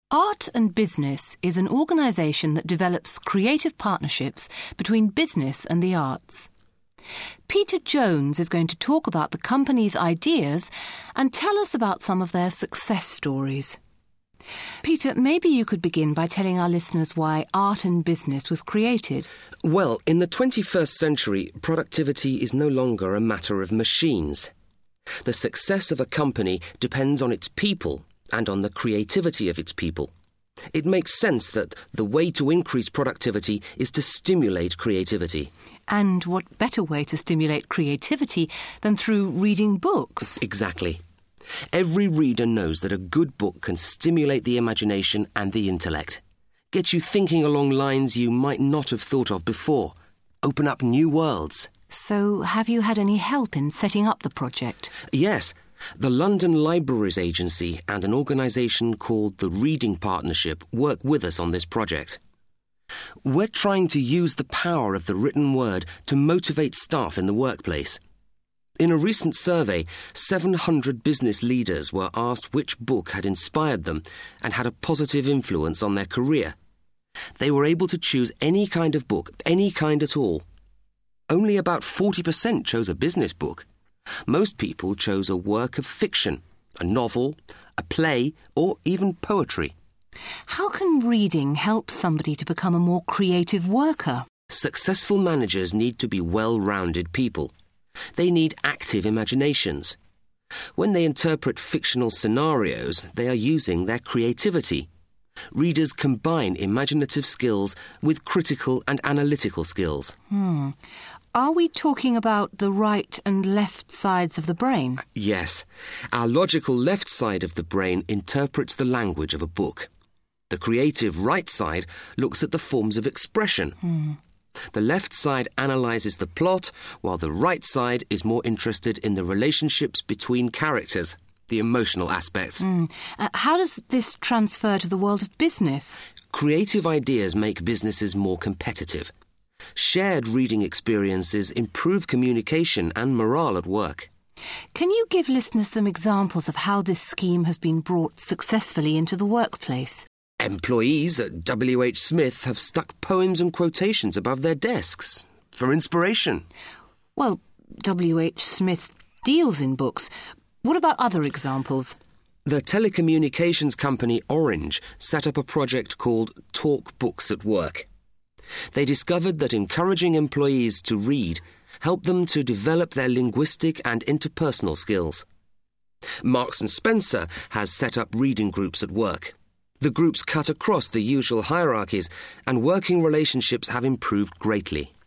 Art and Business is an organisation that develops creative partnerships between business and the arts. Peter Jones is going to talk about the company's ideas and tell us about some of their success stories. Peter, maybe you could begin by telling our listeners why Art and Business was created. Well, in the 21st century, productivity is no longer a matter of machines. The success of a company depends on its people and on the creativity of its people. It makes sense that the way to increase productivity is to stimulate creativity. And what better way to stimulate creativity than through reading books? Exactly. Every reader knows that a good book can stimulate the imagination and the intellect, get you thinking along lines you might not have thought of before, open up new worlds. So, have you had any help in setting up the project? Yes. The London Libraries Agency and an organisation called the Reading Partnership work with us on this project. We're trying to use the power of the written word to motivate staff in the workplace. In a recent survey, 700 business leaders were asked which book had inspired them and had a positive influence on their career. They were able to choose any kind of book, any kind at all. Only about 40% chose a business book. Most people chose a work of fiction, a novel, a play, or even poetry. How can reading help somebody to become a more creative worker? Successful managers need to be well-rounded people. They need active imaginations. When they interpret fictional scenarios, they are using their creativity. Readers combine imaginative skills with critical and analytical skills. Are we talking about the right and left sides of the brain? Yes. Our logical left side of the brain interprets the language of a book. The creative right side looks at the forms of expression. The left side analyses the plot, while the right side is more interested in the relationships between characters, the emotional aspects. How does this transfer to the world of business? Creative ideas make businesses more competitive. Shared reading experiences improve communication and morale at work. Can you give listeners some examples of how this scheme has been brought successfully into the workplace? Employees at W.H. Smith have stuck poems and quotations above their desks for inspiration. Well, W.H. Smith deals in books. What about other examples? The telecommunications company Orange set up a project called Talk Books at Work. They discovered that encouraging employees to read helped them to develop their linguistic and interpersonal skills. Marks & Spencer has set up reading groups at work. The groups cut across the usual hierarchies, and working relationships have improved greatly.